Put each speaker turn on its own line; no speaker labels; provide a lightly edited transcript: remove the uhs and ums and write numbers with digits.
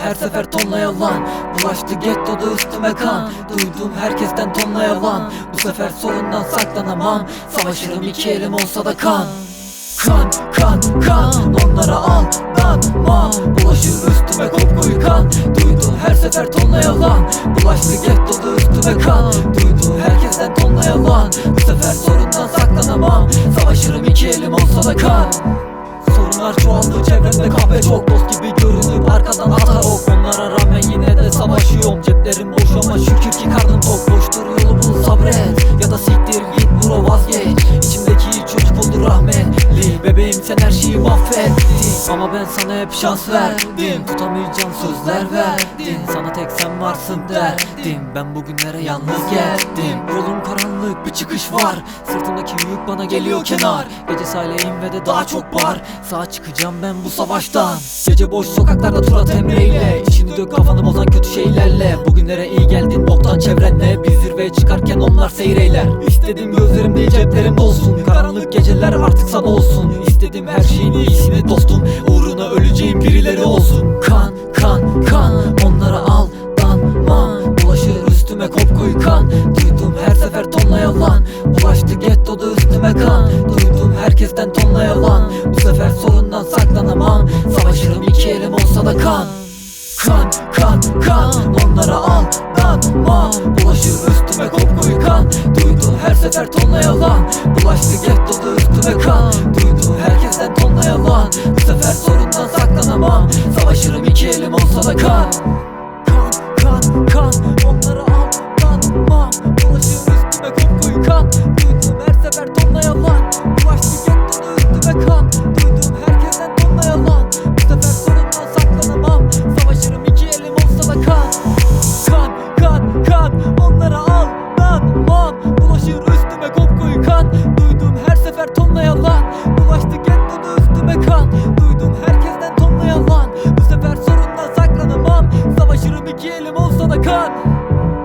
her sefer tonla yalan. Bulaştı gettoda üstüme kan. Duydum herkesten tonla yalan. Bu sefer sorundan saklanamam. Savaşırım iki elim olsa da kan. Kan, kan, kan, onlara aldanma. Bulaşır üstüme kopkuyu kan. Duydum her sefer tonla yalan. Bulaştı gettoda üstüme kan. Duydum herkesten tonla yalan. Bu sefer sorundan saklanamam. Savaşırım iki elim olsa da kan. Sorunlar çoğaldı çevremde, kahve çok. Dost gibi görünüp arkadan atar ok. Onlara rağmen yine de savaşıyorum. Ceplerim boş ama şükür ki karnım tok. Boştur yolu bul, sabret ya da siktir git bro, vazgeç. İçimdeki çocuk oldu rahmetli. Bebeğim sen her şeyi mahvettin. Ama ben sana hep şans verdim. Tutamayacağım sözler verdim. Sana tek sen varsın derdim. Ben bugünlere yalnız geldim. Yolum karanlık, bir çıkış var. Sırtımdaki yük bana geliyor kenar. Gece sahileyim ve de daha çok var. Sağa çıkacağım ben bu savaştan. Gece boş sokaklarda tur at emreyle. İçini dök kafanı bozan kötü şeylerle. Bugünlere iyi geldin boktan çevrenle. Biz zirveye çıkarken onlar seyreyler. İstediğim gözlerim değil ceplerim dolsun. Karanlık geceler artık sana olsun. İstediğim her şeyin iyisini dostum. Uğruna öleceğim birileri olsun. Kan, kan, kan, onlara aldanma. Bulaşır üstüme kopkuyu kan. Duydum her sefer tonla yalan. Bulaştı gettoda üstüme kan. Duydum herkesten tonla yalan. Bu sefer sorundan saklanamam. Savaşırım iki elim olsa da kan. Kan, kan, kan, onlara aldanma. Bulaşır üstüme kopkuyu kan. Duydum her sefer tonla yalan. Bulaştı gettoda üstüme kan.